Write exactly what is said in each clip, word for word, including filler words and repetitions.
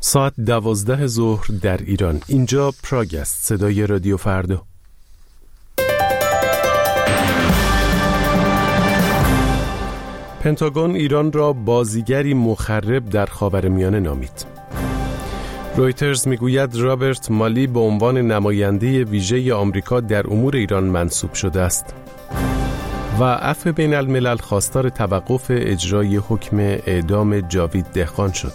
ساعت دوازده ظهر در ایران. اینجا پراگ است. صدای رادیو فردا. پنتاگون ایران را بازیگری مخرب در خاورمیانه نامید. رویترز میگوید رابرت مالی به عنوان نماینده ویژه آمریکا در امور ایران منصوب شده است. و عفو بین الملل خواستار توقف اجرای حکم اعدام جاوید دهقان شد.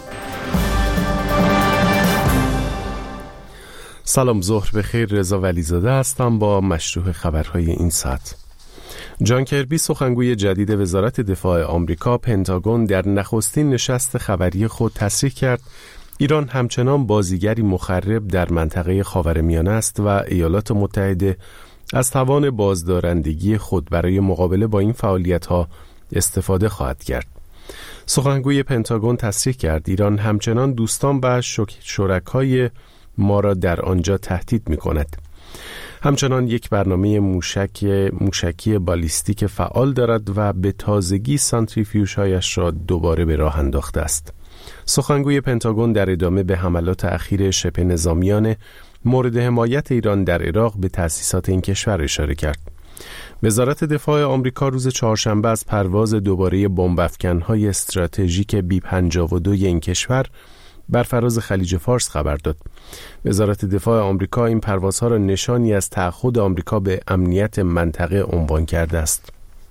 سلام، ظهر بخیر. رضا ولیزاده هستم با مشروح خبرهای این ساعت. جان کربی، سخنگوی جدید وزارت دفاع آمریکا، پنتاگون در نخستین نشست خبری خود تصریح کرد ایران همچنان بازیگری مخرب در منطقه خاورمیانه است و ایالات متحده از توان بازدارندگی خود برای مقابله با این فعالیت‌ها استفاده خواهد کرد. سخنگوی پنتاگون تصریح کرد ایران همچنان دوستان و شرکای ما را در آنجا تهدید می‌کند. همچنان یک برنامه موشک موشکی بالیستیک فعال دارد و به تازگی سانتریفیوژهایش را دوباره به راه انداخته است. سخنگوی پنتاگون در ادامه به حملات اخیر شبه نظامیان مورد حمایت ایران در عراق به تأسیسات این کشور اشاره کرد. وزارت دفاع آمریکا روز چهارشنبه از پرواز دوباره بمب افکن‌های استراتژیک بی پنجاه و دو این کشور بر فراز خلیج فارس خبر داد. وزارت دفاع آمریکا این پروازها را نشانی از تعهد آمریکا به امنیت منطقه عنوان کرده است.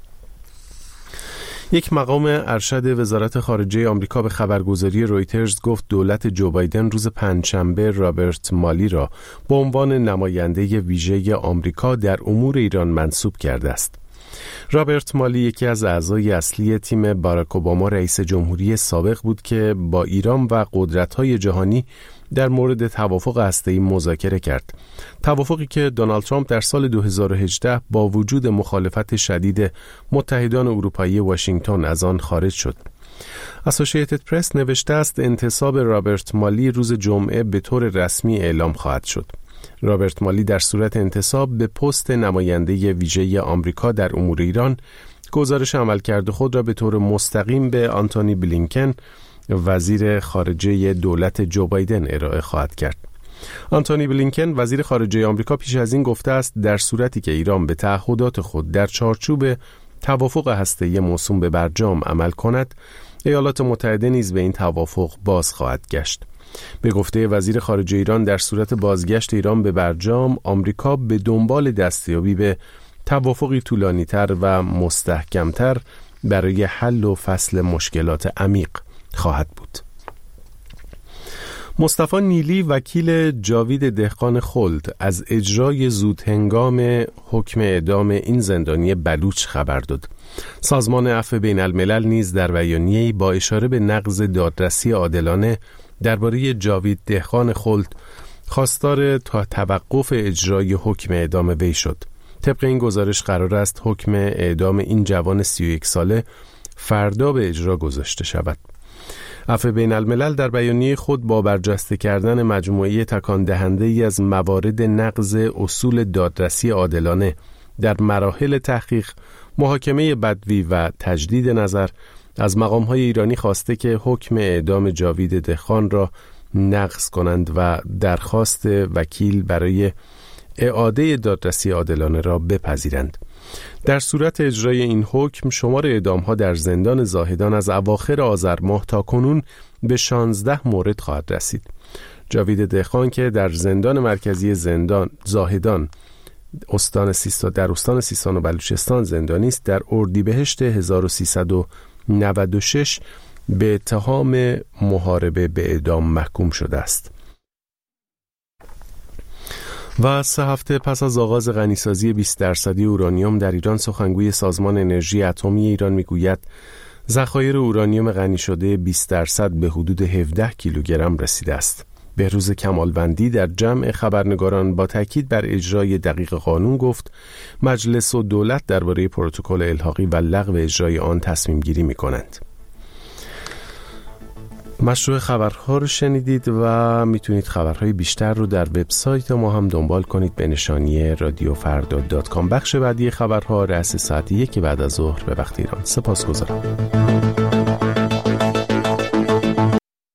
یک مقام ارشد وزارت خارجه آمریکا به خبرگزاری رویترز گفت دولت جو بایدن روز پنجشنبه رابرت مالی را به عنوان نماینده ویژه آمریکا در امور ایران منصوب کرده است. رابرت مالی یکی از اعضای اصلی تیم باراک اوباما رئیس جمهوری سابق بود که با ایران و قدرت‌های جهانی در مورد توافق هسته‌ای مذاکره کرد. توافقی که دونالد ترامپ در سال دو هزار و هجده با وجود مخالفت شدید متحدان اروپایی واشنگتن از آن خارج شد. اسوسییتد پرس نوشته است انتصاب رابرت مالی روز جمعه به طور رسمی اعلام خواهد شد. رابرت مالی در صورت انتصاب به پست نماینده ویژه آمریکا در امور ایران گزارش عملکرد خود را به طور مستقیم به آنتونی بلینکن، وزیر خارجه دولت جو بایدن، ارائه خواهد کرد. آنتونی بلینکن وزیر خارجه آمریکا پیش از این گفته است در صورتی که ایران به تعهدات خود در چارچوب توافق هسته‌ای موسوم به برجام عمل کند، ایالات متحده نیز به این توافق باز خواهد گشت. به گفته وزیر خارجه ایران در صورت بازگشت ایران به برجام، آمریکا به دنبال دستیابی به توافقی طولانی‌تر و مستحکم‌تر برای حل و فصل مشکلات عمیق خواهد بود. مصطفی نیلی، وکیل جاوید دهقان خلد، از اجرای زودهنگام حکم اعدام این زندانی بلوچ خبر داد. سازمان عفو بین الملل نیز در بیانیه‌ای با اشاره به نقض دادرسی عادلانه درباره جاوید دهقان خلد خواستار تا توقف اجرای حکم اعدام وی شد. طبق این گزارش قرار است حکم اعدام این جوان سی و یک ساله فردا به اجرا گذاشته شود. عفو بین الملل در بیانیه خود با برجسته کردن مجموعه تکان دهنده ای از موارد نقض اصول دادرسی عادلانه در مراحل تحقیق، محاکمه بدوی و تجدید نظر از مقام‌های ایرانی خواسته که حکم اعدام جاوید دهقان را نقض کنند و درخواست وکیل برای اعاده دادرسی عادلانه را بپذیرند. در صورت اجرای این حکم شمار اعدام‌ها در زندان زاهدان از اواخر آذر ماه تا کنون به شانزده مورد خواهد رسید. جاوید دهقان که در زندان مرکزی زندان زاهدان استان سیستان در استان سیستان و بلوچستان زندانی است، در اردیبهشت هزار و سیصد و نود و شش به اتهام محاربه به اعدام محکوم شده است. و سه هفته پس از آغاز غنیسازی بیست درصدی اورانیوم در ایران، سخنگوی سازمان انرژی اتمی ایران میگوید ذخایر اورانیوم غنی شده بیست درصد به حدود هفده کیلوگرم رسیده است. بهروز کمالوندی در جمع خبرنگاران با تاکید بر اجرای دقیق قانون گفت مجلس و دولت درباره پروتکل الحاقی و لغو اجرای آن تصمیم گیری می کنند. مشروع خبرها رو شنیدید و میتونید خبرهای بیشتر رو در وبسایت ما هم دنبال کنید به نشانی رادیو فردا دات کام. بخش بعدی خبرها رأس ساعت یک بعد از ظهر به وقت ایران. سپاسگزارم.